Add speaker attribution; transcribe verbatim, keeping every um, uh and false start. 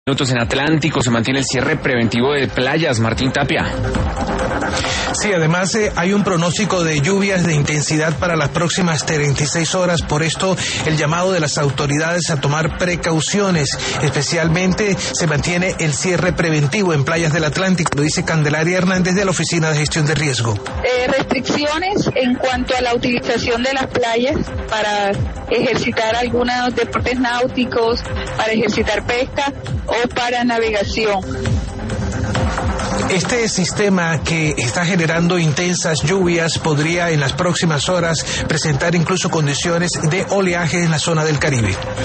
Speaker 1: Minutos en Atlántico, se mantiene el cierre preventivo de playas. Martín Tapia.
Speaker 2: Sí, además eh, hay un pronóstico de lluvias de intensidad para las próximas treinta y seis horas, por esto el llamado de las autoridades a tomar precauciones, especialmente se mantiene el cierre preventivo en playas del Atlántico, lo dice Candelaria Hernández de la Oficina de Gestión de Riesgo.
Speaker 3: Eh, restricciones en cuanto a la utilización de las playas para ejercitar algunos deportes náuticos, para ejercitar pesca o para navegación.
Speaker 2: Este sistema que está generando intensas lluvias podría en las próximas horas presentar incluso condiciones de oleaje en la zona del Caribe.